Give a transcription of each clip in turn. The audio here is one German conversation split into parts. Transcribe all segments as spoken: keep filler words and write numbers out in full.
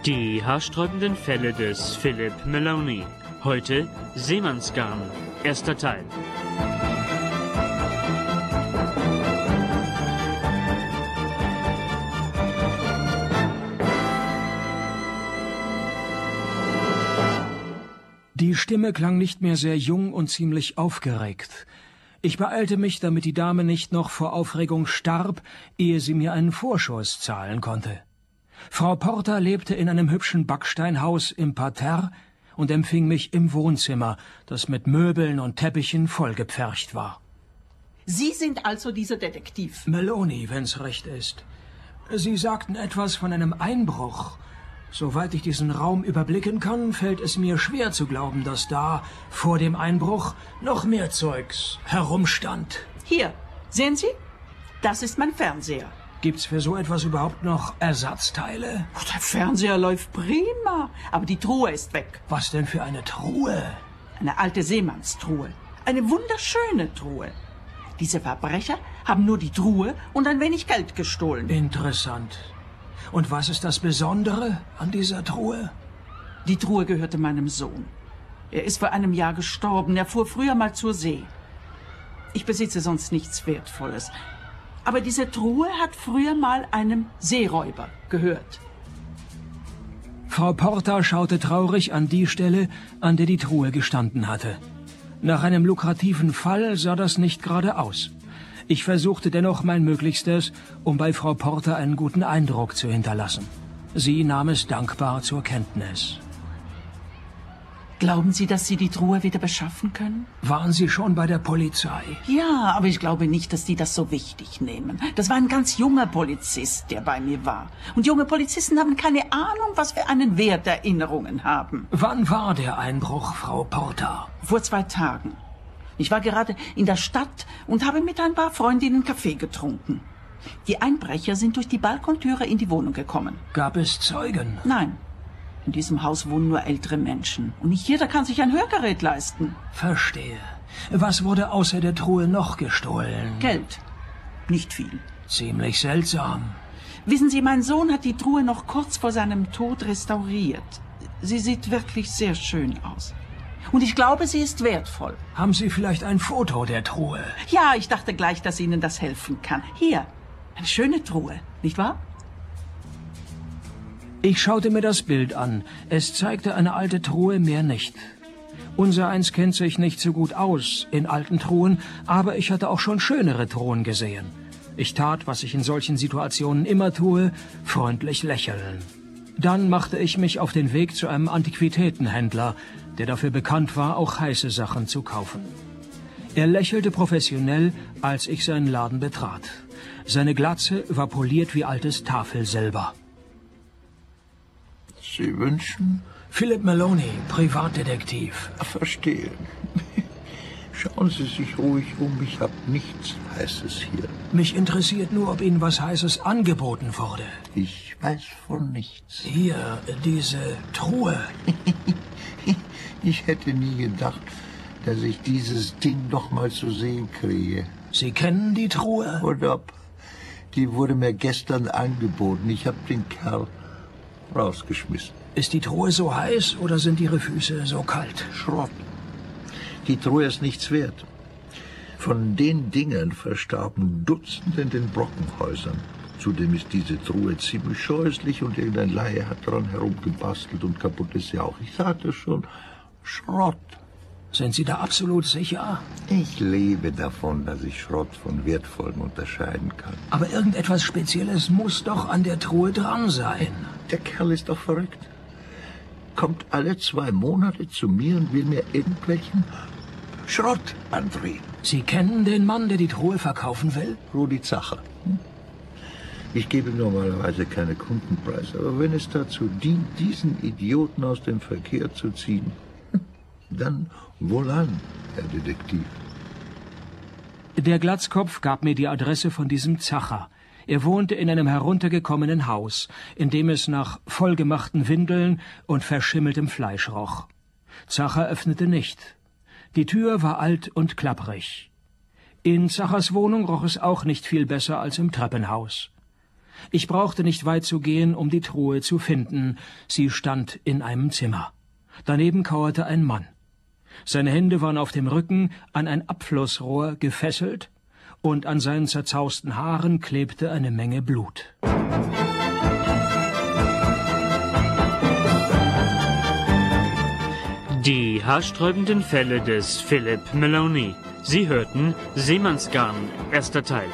Die haarsträubenden Fälle des Philip Maloney. Heute Seemannsgarn. Erster Teil. Die Stimme klang nicht mehr sehr jung und ziemlich aufgeregt. Ich beeilte mich, damit die Dame nicht noch vor Aufregung starb, ehe sie mir einen Vorschuss zahlen konnte. Frau Porter lebte in einem hübschen Backsteinhaus im Parterre und empfing mich im Wohnzimmer, das mit Möbeln und Teppichen vollgepfercht war. Sie sind also dieser Detektiv? Maloney, wenn's recht ist. Sie sagten etwas von einem Einbruch. Soweit ich diesen Raum überblicken kann, fällt es mir schwer zu glauben, dass da, vor dem Einbruch, noch mehr Zeugs herumstand. Hier, sehen Sie? Das ist mein Fernseher. Gibt's für so etwas überhaupt noch Ersatzteile? Oh, der Fernseher läuft prima, aber die Truhe ist weg. Was denn für eine Truhe? Eine alte Seemannstruhe. Eine wunderschöne Truhe. Diese Verbrecher haben nur die Truhe und ein wenig Geld gestohlen. Interessant. Und was ist das Besondere an dieser Truhe? Die Truhe gehörte meinem Sohn. Er ist vor einem Jahr gestorben. Er fuhr früher mal zur See. Ich besitze sonst nichts Wertvolles. Aber diese Truhe hat früher mal einem Seeräuber gehört. Frau Porter schaute traurig an die Stelle, an der die Truhe gestanden hatte. Nach einem lukrativen Fall sah das nicht gerade aus. Ich versuchte dennoch mein Möglichstes, um bei Frau Porter einen guten Eindruck zu hinterlassen. Sie nahm es dankbar zur Kenntnis. Glauben Sie, dass Sie die Truhe wieder beschaffen können? Waren Sie schon bei der Polizei? Ja, aber ich glaube nicht, dass die das so wichtig nehmen. Das war ein ganz junger Polizist, der bei mir war. Und junge Polizisten haben keine Ahnung, was für einen Wert Erinnerungen haben. Wann war der Einbruch, Frau Porter? Vor zwei Tagen. Ich war gerade in der Stadt und habe mit ein paar Freundinnen Kaffee getrunken. Die Einbrecher sind durch die Balkontüre in die Wohnung gekommen. Gab es Zeugen? Nein. In diesem Haus wohnen nur ältere Menschen. Und nicht jeder kann sich ein Hörgerät leisten. Verstehe. Was wurde außer der Truhe noch gestohlen? Geld. Nicht viel. Ziemlich seltsam. Wissen Sie, mein Sohn hat die Truhe noch kurz vor seinem Tod restauriert. Sie sieht wirklich sehr schön aus. Und ich glaube, sie ist wertvoll. Haben Sie vielleicht ein Foto der Truhe? Ja, ich dachte gleich, dass Ihnen das helfen kann. Hier, eine schöne Truhe, nicht wahr? Ich schaute mir das Bild an. Es zeigte eine alte Truhe, mehr nicht. Unsereins kennt sich nicht so gut aus in alten Truhen, aber ich hatte auch schon schönere Truhen gesehen. Ich tat, was ich in solchen Situationen immer tue, freundlich lächeln. Dann machte ich mich auf den Weg zu einem Antiquitätenhändler, der dafür bekannt war, auch heiße Sachen zu kaufen. Er lächelte professionell, als ich seinen Laden betrat. Seine Glatze war poliert wie altes Tafelsilber. Sie wünschen? Philip Maloney, Privatdetektiv. Verstehe. Schauen Sie sich ruhig um, ich habe nichts Heißes hier. Mich interessiert nur, ob Ihnen was Heißes angeboten wurde. Ich weiß von nichts. Hier, diese Truhe. Ich hätte nie gedacht, dass ich dieses Ding noch mal zu sehen kriege. Sie kennen die Truhe? Und ob. Die wurde mir gestern angeboten. Ich habe den Kerl rausgeschmissen. Ist die Truhe so heiß oder sind Ihre Füße so kalt? Schrott. Die Truhe ist nichts wert. Von den Dingern verstarben Dutzende in den Brockenhäusern. Zudem ist diese Truhe ziemlich scheußlich und irgendein Laie hat dran herumgebastelt und kaputt ist sie auch. Ich sagte schon, Schrott. Sind Sie da absolut sicher? Ich lebe davon, dass ich Schrott von Wertvollem unterscheiden kann. Aber irgendetwas Spezielles muss doch an der Truhe dran sein. Der Kerl ist doch verrückt. Kommt alle zwei Monate zu mir und will mir irgendwelchen Schrott andrehen. Sie kennen den Mann, der die Truhe verkaufen will? Rudi Zacher. Hm? Ich gebe normalerweise keine Kundenpreise, aber wenn es dazu dient, diesen Idioten aus dem Verkehr zu ziehen, dann wohlan, Herr Detektiv. Der Glatzkopf gab mir die Adresse von diesem Zacher. Er wohnte in einem heruntergekommenen Haus, in dem es nach vollgemachten Windeln und verschimmeltem Fleisch roch. Zacher öffnete nicht. Die Tür war alt und klapprig. In Zachers Wohnung roch es auch nicht viel besser als im Treppenhaus. Ich brauchte nicht weit zu gehen, um die Truhe zu finden. Sie stand in einem Zimmer. Daneben kauerte ein Mann. Seine Hände waren auf dem Rücken an ein Abflussrohr gefesselt, und an seinen zerzausten Haaren klebte eine Menge Blut. Die haarsträubenden Fälle des Philip Maloney. Sie hörten Seemannsgarn, erster Teil.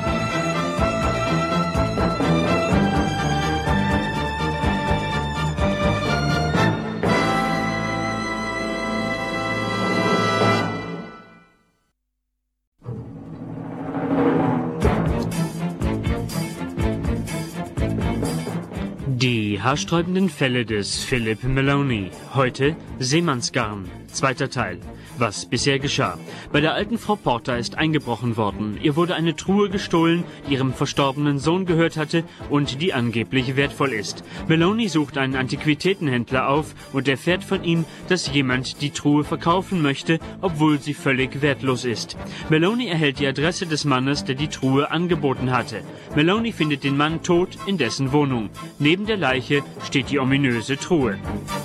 Die haarsträubenden Fälle des Philip Maloney. Heute Seemannsgarn, zweiter Teil. Was bisher geschah. Bei der alten Frau Porter ist eingebrochen worden. Ihr wurde eine Truhe gestohlen, die ihrem verstorbenen Sohn gehört hatte und die angeblich wertvoll ist. Maloney sucht einen Antiquitätenhändler auf und erfährt von ihm, dass jemand die Truhe verkaufen möchte, obwohl sie völlig wertlos ist. Maloney erhält die Adresse des Mannes, der die Truhe angeboten hatte. Maloney findet den Mann tot in dessen Wohnung. Neben der Leiche steht die ominöse Truhe.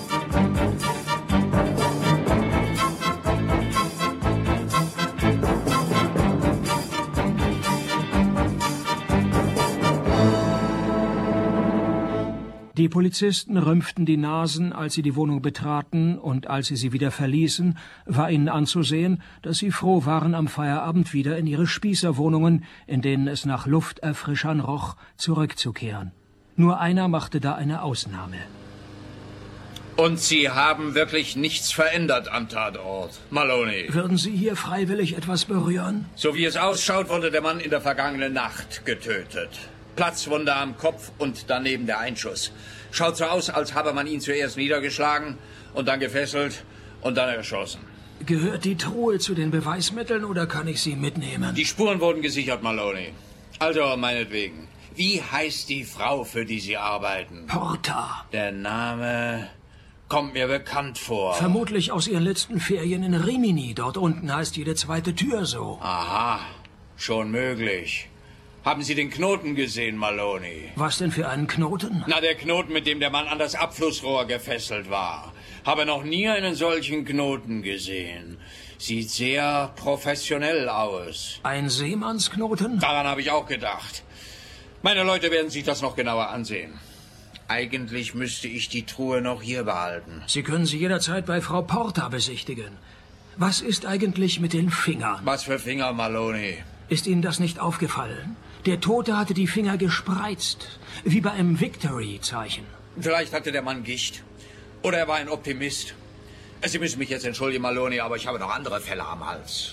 Die Polizisten rümpften die Nasen, als sie die Wohnung betraten, und als sie sie wieder verließen, war ihnen anzusehen, dass sie froh waren, am Feierabend wieder in ihre Spießerwohnungen, in denen es nach Lufterfrischern roch, zurückzukehren. Nur einer machte da eine Ausnahme. Und Sie haben wirklich nichts verändert am Tatort, Maloney? Würden Sie hier freiwillig etwas berühren? So wie es ausschaut, wurde der Mann in der vergangenen Nacht getötet. Platzwunde am Kopf und daneben der Einschuss. Schaut so aus, als habe man ihn zuerst niedergeschlagen und dann gefesselt und dann erschossen. Gehört die Truhe zu den Beweismitteln oder kann ich sie mitnehmen? Die Spuren wurden gesichert, Maloney. Also, meinetwegen. Wie heißt die Frau, für die Sie arbeiten? Porter. Der Name kommt mir bekannt vor. Vermutlich aus Ihren letzten Ferien in Rimini. Dort unten heißt jede zweite Tür so. Aha, schon möglich. Haben Sie den Knoten gesehen, Maloney? Was denn für einen Knoten? Na, der Knoten, mit dem der Mann an das Abflussrohr gefesselt war. Habe noch nie einen solchen Knoten gesehen. Sieht sehr professionell aus. Ein Seemannsknoten? Daran habe ich auch gedacht. Meine Leute werden sich das noch genauer ansehen. Eigentlich müsste ich die Truhe noch hier behalten. Sie können sie jederzeit bei Frau Porter besichtigen. Was ist eigentlich mit den Fingern? Was für Finger, Maloney? Ist Ihnen das nicht aufgefallen? Der Tote hatte die Finger gespreizt, wie bei einem Victory-Zeichen. Vielleicht hatte der Mann Gicht. Oder er war ein Optimist. Sie müssen mich jetzt entschuldigen, Maloney, aber ich habe noch andere Fälle am Hals.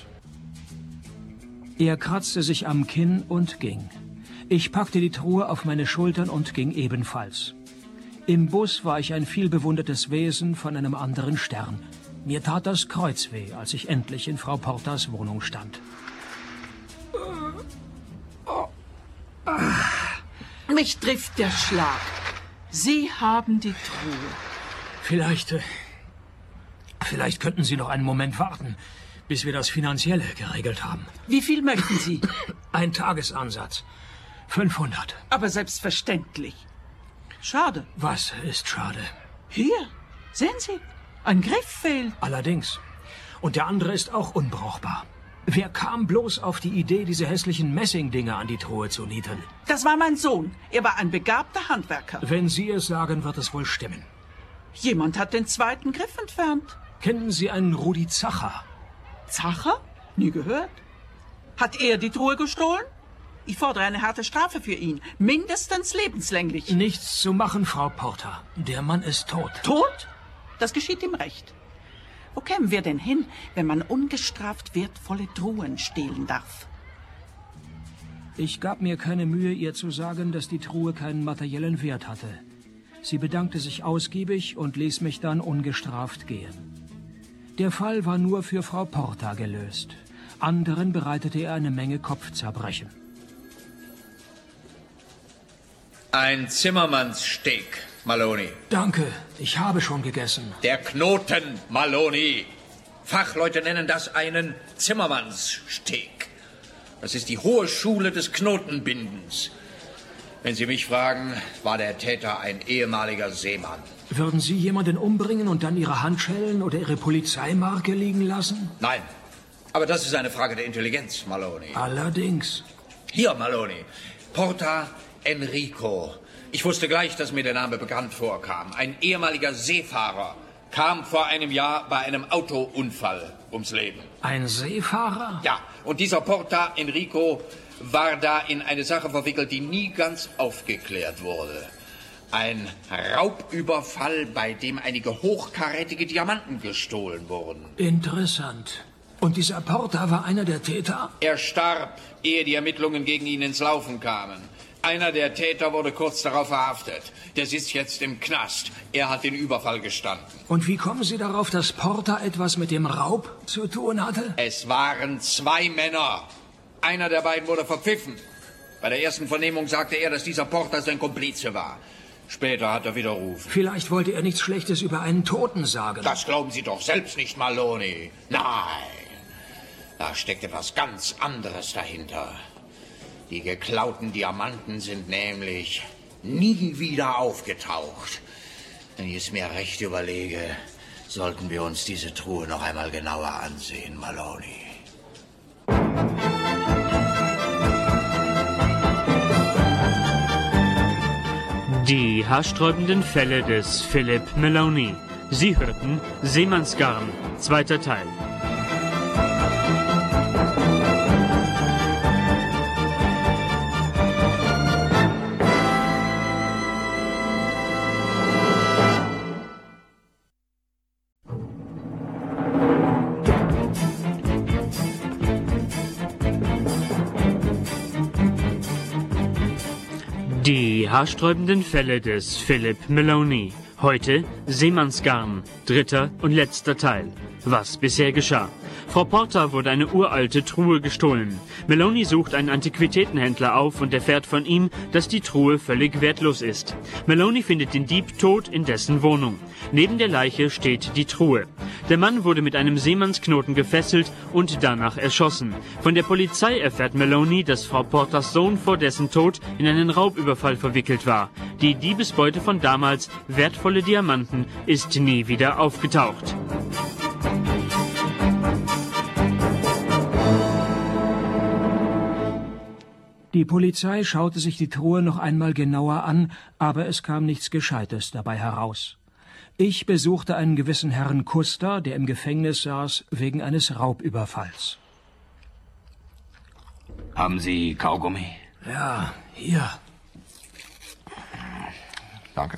Er kratzte sich am Kinn und ging. Ich packte die Truhe auf meine Schultern und ging ebenfalls. Im Bus war ich ein vielbewundertes Wesen von einem anderen Stern. Mir tat das Kreuz weh, als ich endlich in Frau Porters Wohnung stand. Mich trifft der Schlag. Sie haben die Truhe. Vielleicht, äh, vielleicht könnten Sie noch einen Moment warten, bis wir das Finanzielle geregelt haben. Wie viel möchten Sie? Ein Tagesansatz. fünfhundert. Aber selbstverständlich. Schade. Was ist schade? Hier, sehen Sie, ein Griff fehlt. Allerdings. Und der andere ist auch unbrauchbar. Wer kam bloß auf die Idee, diese hässlichen Messingdinger an die Truhe zu nieten? Das war mein Sohn. Er war ein begabter Handwerker. Wenn Sie es sagen, wird es wohl stimmen. Jemand hat den zweiten Griff entfernt. Kennen Sie einen Rudi Zacher? Zacher? Nie gehört. Hat er die Truhe gestohlen? Ich fordere eine harte Strafe für ihn. Mindestens lebenslänglich. Nichts zu machen, Frau Porter. Der Mann ist tot. Tot? Das geschieht ihm recht. Wo kämen wir denn hin, wenn man ungestraft wertvolle Truhen stehlen darf? Ich gab mir keine Mühe, ihr zu sagen, dass die Truhe keinen materiellen Wert hatte. Sie bedankte sich ausgiebig und ließ mich dann ungestraft gehen. Der Fall war nur für Frau Porter gelöst. Anderen bereitete er eine Menge Kopfzerbrechen. Ein Zimmermannssteak, Maloney. Danke, ich habe schon gegessen. Der Knoten, Maloney. Fachleute nennen das einen Zimmermannssteak. Das ist die hohe Schule des Knotenbindens. Wenn Sie mich fragen, war der Täter ein ehemaliger Seemann. Würden Sie jemanden umbringen und dann Ihre Handschellen oder Ihre Polizeimarke liegen lassen? Nein, aber das ist eine Frage der Intelligenz, Maloney. Allerdings. Hier, Maloney. Porta Enrico. Ich wusste gleich, dass mir der Name bekannt vorkam. Ein ehemaliger Seefahrer kam vor einem Jahr bei einem Autounfall ums Leben. Ein Seefahrer? Ja, und dieser Porta Enrico war da in eine Sache verwickelt, die nie ganz aufgeklärt wurde. Ein Raubüberfall, bei dem einige hochkarätige Diamanten gestohlen wurden. Interessant. Und dieser Porta war einer der Täter? Er starb, ehe die Ermittlungen gegen ihn ins Laufen kamen. Einer der Täter wurde kurz darauf verhaftet. Der sitzt jetzt im Knast. Er hat den Überfall gestanden. Und wie kommen Sie darauf, dass Porta etwas mit dem Raub zu tun hatte? Es waren zwei Männer. Einer der beiden wurde verpfiffen. Bei der ersten Vernehmung sagte er, dass dieser Porta sein Komplize war. Später hat er widerrufen. Vielleicht wollte er nichts Schlechtes über einen Toten sagen. Das glauben Sie doch selbst nicht, Maloney. Nein, da steckt etwas ganz anderes dahinter. Die geklauten Diamanten sind nämlich nie wieder aufgetaucht. Wenn ich es mir recht überlege, sollten wir uns diese Truhe noch einmal genauer ansehen, Maloney. Die haarsträubenden Fälle des Philip Maloney. Sie hörten Seemannsgarn, zweiter Teil. Die haarsträubenden Fälle des Philip Maloney. Heute Seemannsgarn, dritter und letzter Teil. Was bisher geschah. Frau Porta wurde eine uralte Truhe gestohlen. Maloney sucht einen Antiquitätenhändler auf und erfährt von ihm, dass die Truhe völlig wertlos ist. Maloney findet den Dieb tot in dessen Wohnung. Neben der Leiche steht die Truhe. Der Mann wurde mit einem Seemannsknoten gefesselt und danach erschossen. Von der Polizei erfährt Maloney, dass Frau Portas Sohn vor dessen Tod in einen Raubüberfall verwickelt war. Die Diebesbeute von damals, wertvolle Diamanten, ist nie wieder aufgetaucht. Die Polizei schaute sich die Truhe noch einmal genauer an, aber es kam nichts Gescheites dabei heraus. Ich besuchte einen gewissen Herrn Kuster, der im Gefängnis saß wegen eines Raubüberfalls. Haben Sie Kaugummi? Ja, hier. Danke.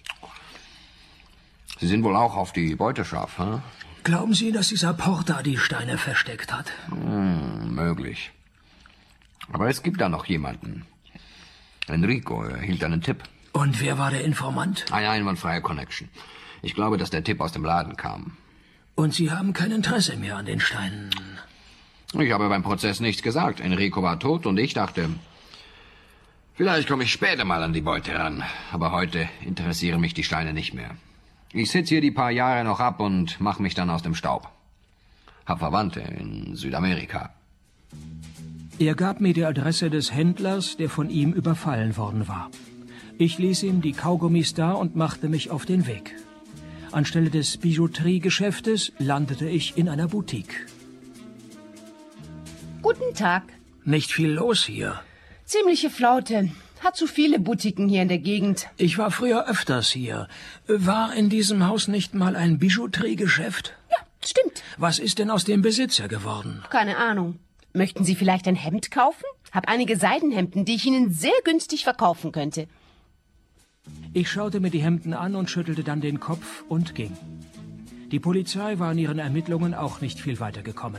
Sie sind wohl auch auf die Beute scharf, hm? Glauben Sie, dass dieser Porta die Steine versteckt hat? Hm, möglich. Aber es gibt da noch jemanden. Enrico erhielt einen Tipp. Und wer war der Informant? Eine einwandfreie Connection. Ich glaube, dass der Tipp aus dem Laden kam. Und Sie haben kein Interesse mehr an den Steinen? Ich habe beim Prozess nichts gesagt. Enrico war tot und ich dachte, vielleicht komme ich später mal an die Beute ran. Aber heute interessieren mich die Steine nicht mehr. Ich sitze hier die paar Jahre noch ab und mache mich dann aus dem Staub. Hab Verwandte in Südamerika. Er gab mir die Adresse des Händlers, der von ihm überfallen worden war. Ich ließ ihm die Kaugummis da und machte mich auf den Weg. Anstelle des Bijouteriegeschäftes landete ich in einer Boutique. Guten Tag. Nicht viel los hier. Ziemliche Flaute. Hat zu viele Boutiquen hier in der Gegend. Ich war früher öfters hier. War in diesem Haus nicht mal ein Bijouteriegeschäft? Ja, stimmt. Was ist denn aus dem Besitzer geworden? Keine Ahnung. Möchten Sie vielleicht ein Hemd kaufen? Hab einige Seidenhemden, die ich Ihnen sehr günstig verkaufen könnte. Ich schaute mir die Hemden an und schüttelte dann den Kopf und ging. Die Polizei war in ihren Ermittlungen auch nicht viel weiter gekommen.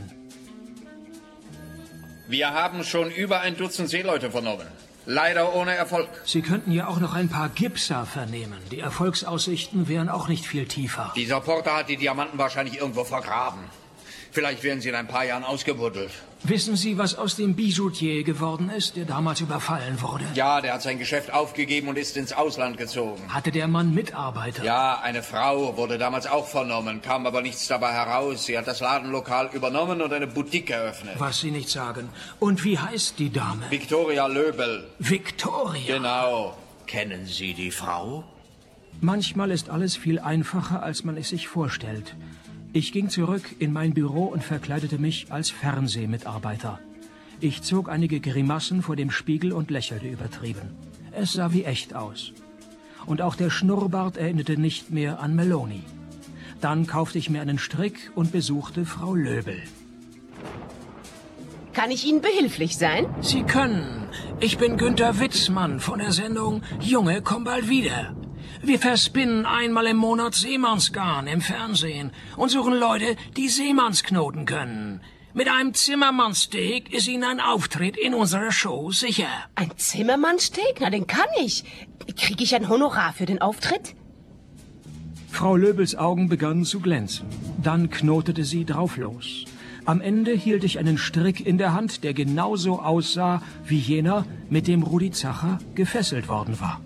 Wir haben schon über ein Dutzend Seeleute vernommen. Leider ohne Erfolg. Sie könnten ja auch noch ein paar Gipser vernehmen. Die Erfolgsaussichten wären auch nicht viel tiefer. Dieser Porter hat die Diamanten wahrscheinlich irgendwo vergraben. Vielleicht werden sie in ein paar Jahren ausgebuddelt. Wissen Sie, was aus dem Bijoutier geworden ist, der damals überfallen wurde? Ja, der hat sein Geschäft aufgegeben und ist ins Ausland gezogen. Hatte der Mann Mitarbeiter? Ja, eine Frau wurde damals auch vernommen, kam aber nichts dabei heraus. Sie hat das Ladenlokal übernommen und eine Boutique eröffnet. Was Sie nicht sagen. Und wie heißt die Dame? Viktoria Löbel. Viktoria? Genau. Kennen Sie die Frau? Manchmal ist alles viel einfacher, als man es sich vorstellt. Ich ging zurück in mein Büro und verkleidete mich als Fernsehmitarbeiter. Ich zog einige Grimassen vor dem Spiegel und lächelte übertrieben. Es sah wie echt aus. Und auch der Schnurrbart erinnerte nicht mehr an Meloni. Dann kaufte ich mir einen Strick und besuchte Frau Löbel. Kann ich Ihnen behilflich sein? Sie können. Ich bin Günter Witzmann von der Sendung Junge, komm bald wieder. Wir verspinnen einmal im Monat Seemannsgarn im Fernsehen und suchen Leute, die Seemannsknoten können. Mit einem Zimmermannsteak ist Ihnen ein Auftritt in unserer Show sicher. Ein Zimmermannsteak? Na, den kann ich. Kriege ich ein Honorar für den Auftritt? Frau Löbels Augen begannen zu glänzen. Dann knotete sie drauf los. Am Ende hielt ich einen Strick in der Hand, der genauso aussah wie jener, mit dem Rudi Zacher gefesselt worden war.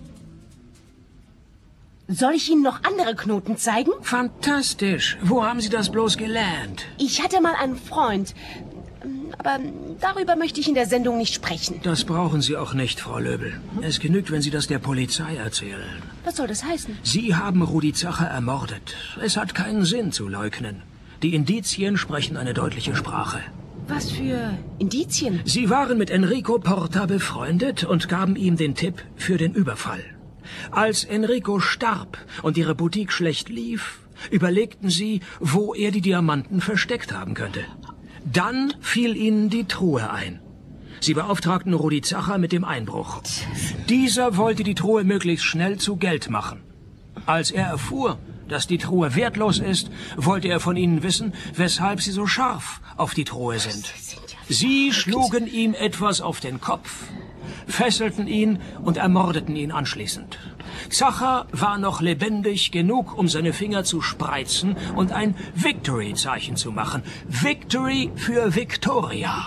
Soll ich Ihnen noch andere Knoten zeigen? Fantastisch. Wo haben Sie das bloß gelernt? Ich hatte mal einen Freund. Aber darüber möchte ich in der Sendung nicht sprechen. Das brauchen Sie auch nicht, Frau Löbel. Es genügt, wenn Sie das der Polizei erzählen. Was soll das heißen? Sie haben Rudi Zacher ermordet. Es hat keinen Sinn zu leugnen. Die Indizien sprechen eine deutliche Sprache. Was für Indizien? Sie waren mit Enrico Porta befreundet und gaben ihm den Tipp für den Überfall. Als Enrico starb und ihre Boutique schlecht lief, überlegten sie, wo er die Diamanten versteckt haben könnte. Dann fiel ihnen die Truhe ein. Sie beauftragten Rudi Zacher mit dem Einbruch. Dieser wollte die Truhe möglichst schnell zu Geld machen. Als er erfuhr, dass die Truhe wertlos ist, wollte er von ihnen wissen, weshalb sie so scharf auf die Truhe sind. Sie schlugen ihm etwas auf den Kopf, fesselten ihn und ermordeten ihn anschließend. Zacher war noch lebendig genug, um seine Finger zu spreizen und ein Victory-Zeichen zu machen. Victory für Victoria.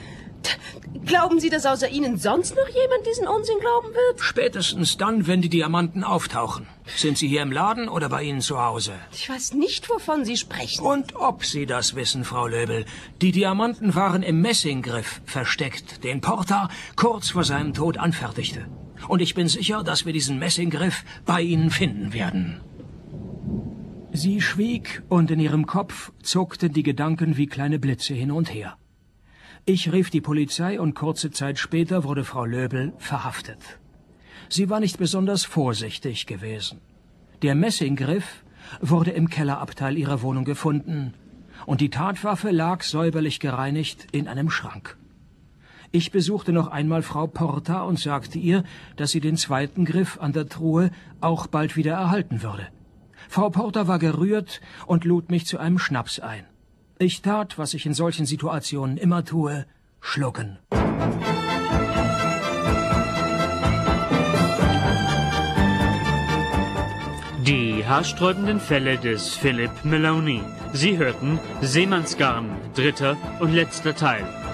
Glauben Sie, dass außer Ihnen sonst noch jemand diesen Unsinn glauben wird? Spätestens dann, wenn die Diamanten auftauchen. Sind Sie hier im Laden oder bei Ihnen zu Hause? Ich weiß nicht, wovon Sie sprechen. Und ob Sie das wissen, Frau Löbel. Die Diamanten waren im Messinggriff versteckt, den Porta kurz vor seinem Tod anfertigte. Und ich bin sicher, dass wir diesen Messinggriff bei Ihnen finden werden. Sie schwieg und in ihrem Kopf zuckten die Gedanken wie kleine Blitze hin und her. Ich rief die Polizei und kurze Zeit später wurde Frau Löbel verhaftet. Sie war nicht besonders vorsichtig gewesen. Der Messinggriff wurde im Kellerabteil ihrer Wohnung gefunden und die Tatwaffe lag säuberlich gereinigt in einem Schrank. Ich besuchte noch einmal Frau Porta und sagte ihr, dass sie den zweiten Griff an der Truhe auch bald wieder erhalten würde. Frau Porta war gerührt und lud mich zu einem Schnaps ein. Ich tat, was ich in solchen Situationen immer tue, schlucken. Die haarsträubenden Fälle des Philip Meloni. Sie hörten Seemannsgarn, dritter und letzter Teil.